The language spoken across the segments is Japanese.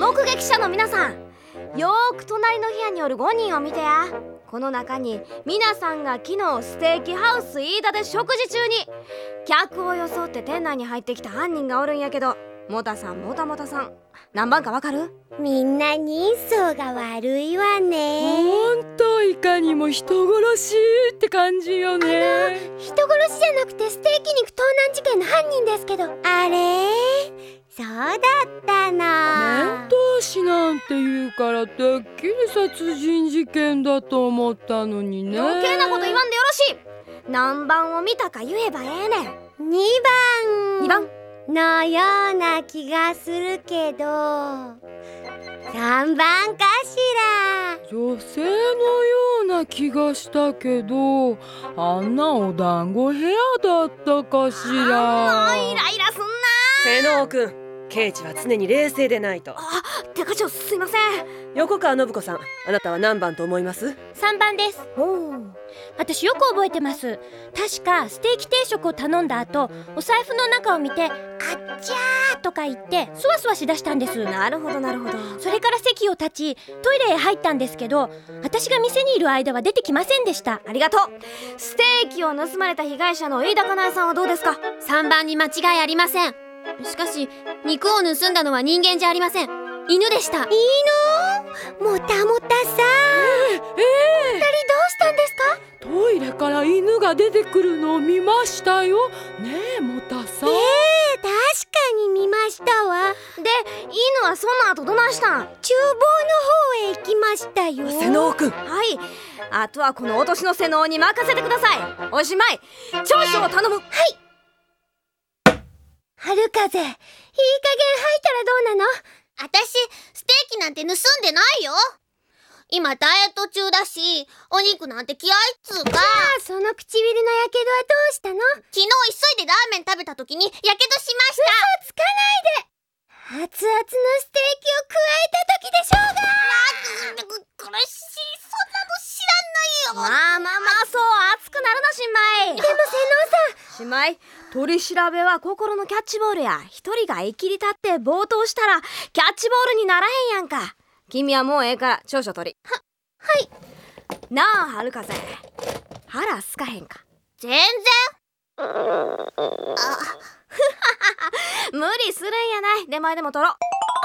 目撃者の皆さん、よーく隣の部屋におる5人を見てや。この中に皆さんが昨日ステーキハウス飯田で食事中に客を装って店内に入ってきた犯人がおるんやけど、もたさんもたもたさん、何番かわかる？ みんな人相が悪いわね。 ほんといかにも人殺しって感じよね。 人殺しじゃなくてステーキ肉盗難事件の犯人ですけど。あれ？そうだったの。 面通しなんて言うからてっきり殺人事件だと思ったのにね。 余計なこと言わんでよろしい。何番を見たか言えばええねん。 2番のような気がするけど、3番かしら。 女性のような気がしたけど、あんなお団子部屋だったかしら。 イライラすんな。 瀬能くん、刑事は常に冷静でないと。 手課長すいません。 横川信子さん、あなたは何番と思います？ 3番です。私よく覚えてます。確かステーキ定食を頼んだ後、お財布の中を見てあっちゃーとか言ってそわそわしだしたんです。 なるほどなるほど。 それから席を立ちトイレへ入ったんですけど、私が店にいる間は出てきませんでした。 ありがとう。ステーキを盗まれた被害者の飯田かなえさんはどうですか ？3番に間違いありません。しかし肉を盗んだのは人間じゃありません。犬でした。 犬？もたもたさん、2人どうしたんですか？ トイレから犬が出てくるのを見ましたよ。ねえもたさん。 確かに見ましたわ。 で、犬はその後どないしたん？ 厨房の方へ行きましたよ。 瀬能くん。 はい、あとはこのお年の瀬能に任せてください。おしまい。調書を頼む。はい。 春風、いい加減吐いたらどうなの？ 私、ステーキなんて盗んでないよ。今ダイエット中だし、お肉なんて嫌いっつうか。 じゃあその唇のやけどはどうしたの？ 昨日急いでラーメン食べた時にやけどしました。 嘘つかないで。熱々のステーキを加えた時でしょうが。 苦しい、そんなの知らないよ。 まあそう熱くなるな新米。 でも瀬能さん、 新米、取り調べは心のキャッチボールや。一人がいきり立って暴投したらキャッチボールにならへんやんか。君はもうええから調書取り。 はいなあ春風、腹すかへんか？ 全然。 無理するんやない。出前でも取ろう。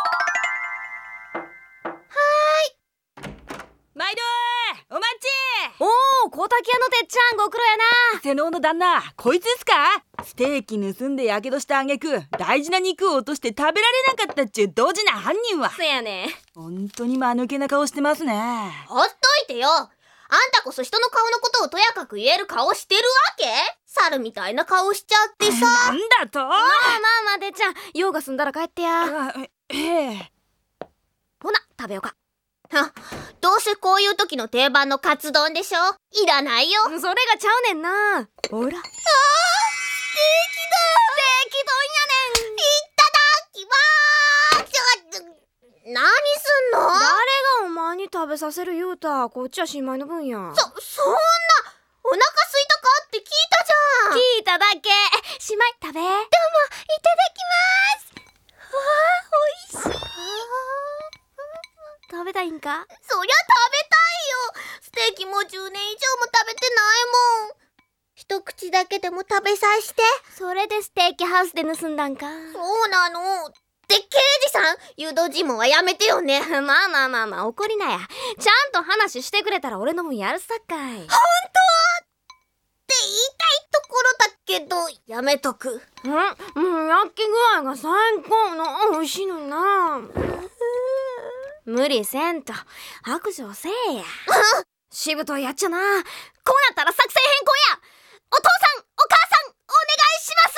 毎度お待ち。 おー、小滝屋のてっちゃんご苦労やな。 瀬能の旦那、こいつですか？ステーキ盗んでやけどした挙句、大事な肉を落として食べられなかったっちゅうドジな犯人は。 せやね。 本当に間抜けな顔してますね。 ほっといてよ。あんたこそ人の顔のことをとやかく言える顔してるわけ？猿みたいな顔しちゃってさ。 なんだと？ まあてっちゃん、用が済んだら帰ってや。ほな食べようか。 どうせこういう時の定番のカツ丼でしょ。いらないよ。 それがちゃうねんな。ほら、ステーキだ。ステーキ丼やねん。 いただきまーす。何すんの？ 誰がお前に食べさせる言うた？こっちは新米の分や。 そんな、お腹すいたかって聞いたじゃん。 聞いただけ。新米食べ。どうもいただきます。わあ、おいしい。食べたいんか？ そりゃ食べたいよ。ステーキも10年以上も食べてないもん。一口だけでも食べさせて。 それでステーキハウスで盗んだんか？ そうなの。で、刑事さん、誘導尋問はやめてよね。 まあ怒りなや。ちゃんと話してくれたら俺の分やるさかい。 本当って言いたいところだけど、やめとく。 もう焼き具合が最高の美味しいのにな。無理せんと白状せえや。しぶといやっちゃな。こうなったら作戦変更や。お父さんお母さんお願いします。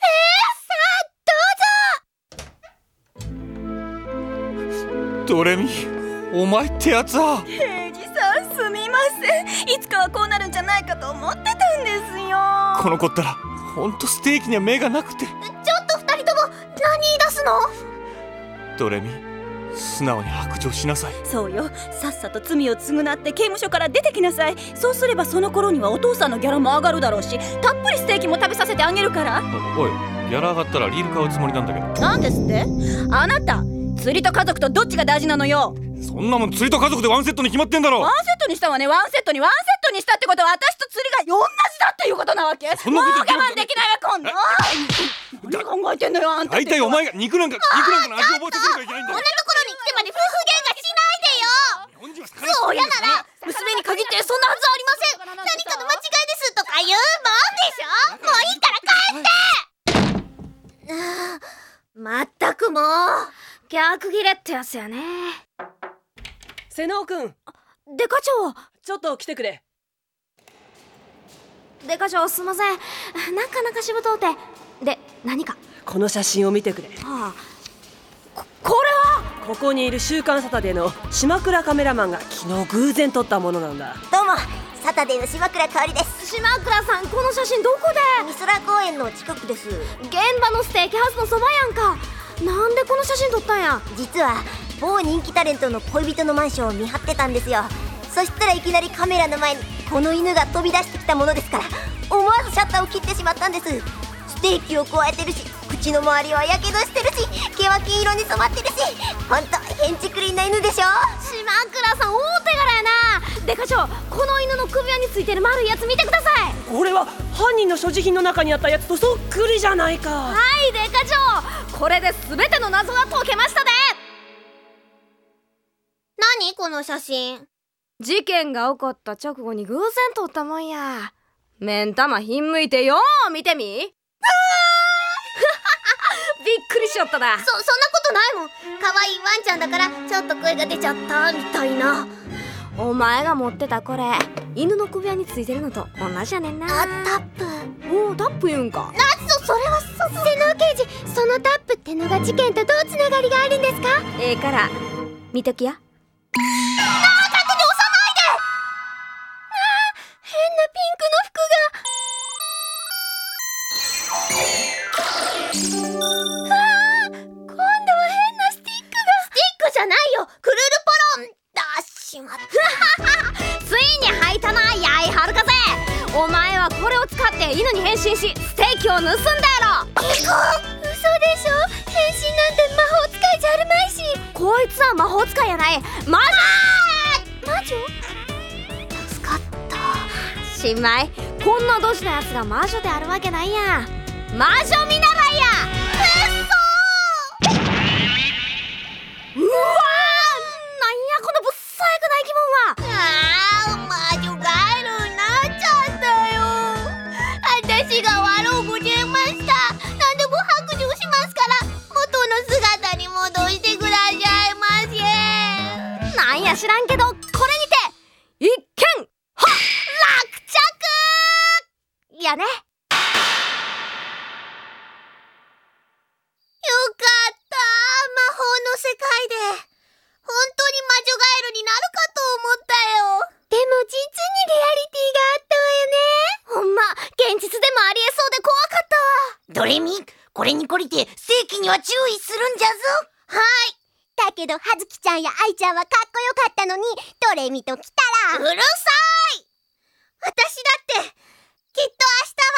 ドレミ、お前ってやつは。 刑事さんすみません。いつかはこうなるんじゃないかと思ってたんですよ。 この子ったらほんとステーキには目がなくて。 ちょっと二人とも何言い出すの？ ドレミ、素直に白状しなさい。 そうよ、さっさと罪を償って刑務所から出てきなさい。そうすればその頃にはお父さんのギャラも上がるだろうし、たっぷりステーキも食べさせてあげるから。 おい、ギャラ上がったらリール買うつもりなんだけど。 なんですって？あなた釣りと家族とどっちが大事なのよ。 そんなもん釣りと家族でワンセットに決まってんだろ。 ワンセットにしたわね。ワンセットにしたってことは私と釣りが同じだっていうことなわけ。 そんなこともう我慢できないわ今度。何考えてんのよあんた。 大体お前が肉なんかの味を覚えさせるからいけないんだよ。 こんなところに来てまで夫婦喧嘩しないでよ。親なら娘に限ってそんなはずありません。何かの間違いですとか言うもんでしょ。もういいから帰って。まったくもう逆ギレってやつやね。 瀬能くん、 デカ長、 ちょっと来てくれ。 デカ長すんません。なかなかしぶとうて。で、何か。 この写真を見てくれ。 はあ、これはここにいる週刊サタデーの島倉カメラマンが昨日偶然撮ったものなんだ。 どうも、サタデーの島倉香織です。 島倉さん、この写真どこで？ 美空公園の近くです。 現場のステーキハウスのそばやんか。なんでこの写真撮ったんや？ 実は某人気タレントの恋人のマンションを見張ってたんですよ。そしたらいきなりカメラの前にこの犬が飛び出してきたものですから、思わずシャッターを切ってしまったんです。ステーキを加えてるし、口の周りはやけどしてるし、毛は金色に染まってるし、ほんとへんちくりんな犬でしょ。 島倉さん、大手柄やな。デカ長、この犬の首輪についてる丸いやつ見てください。 これは犯人の所持品の中にあったやつとそっくりじゃないか。 はい、デカ長、これで全ての謎が解けましたで。 何この写真。 事件が起こった直後に偶然撮ったもんや。目ん玉ひんむいてよー見てみ。びっくりしちゃったな。 そんなことないもん。可愛いワンちゃんだからちょっと声が出ちゃったみたいな。 お前が持ってたこれ、犬の首輪についてるのと同じやねんな。 タップ。 おお、タップ言うんか。 それは瀬能刑事、そのタップってのが事件とどうつながりがあるんですか？ ええから見ときや。 変なピンクの服が。今度は変なスティックが。スティックじゃないよ、クルールポロンだしまった。 ついに履いたな、やいはるかぜ。お前はこれを使って犬に変身しステーキを盗んだやろ。 嘘でしょ。変身なんて魔法使いじゃあるまいし。 こいつは魔法使いやない、魔女。 魔女？助かった。 しまい、こんなドジなやつが魔女であるわけないやん。魔女見習いや。うわー、なんやこのぶっさいくない疑問は。 魔女ガエルになっちゃったよ。私が悪うございました。何でも白状しますから元の姿に戻してくださいませ。 なんや知らんけど、これにて一件落着やね。 よかった。魔法の世界で本当に魔女ガエルになるかと思ったよ。でも実にリアリティがあったわよね。 ほんま、現実でもありえそうで怖かったわ。 ドレミ、これに懲りて正規には注意するんじゃぞ。はい。だけど葉月ちゃんや愛ちゃんはかっこよかったのに、ドレミと来たらうるさい。私だってきっと明日は